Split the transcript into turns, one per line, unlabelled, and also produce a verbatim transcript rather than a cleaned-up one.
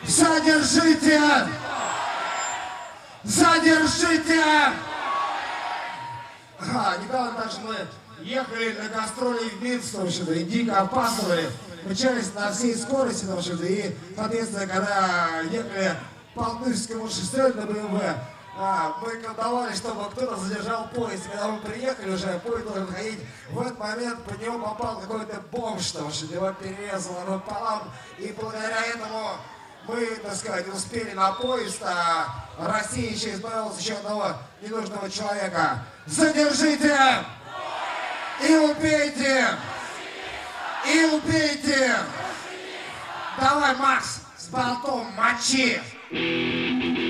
Задержите! Задержите! А, недавно даже мы ехали на гастроли в Минск, в общем-то, и дико опаздывали. Мчались на всей скорости, в общем-то, и, соответственно, когда ехали по Алтынскому шоссе на БМВ, а, мы колдовали, чтобы кто-то задержал поезд. Когда мы приехали уже, поезд должен ходить. В этот момент по нему попал какой-то бомж, что его перерезало напополам. И благодаря этому мы, так сказать, успели на поезд, а Россия еще избавилась еще одного ненужного человека. Задержите! И убейте! И убейте! Давай, Макс, с болтом мочи!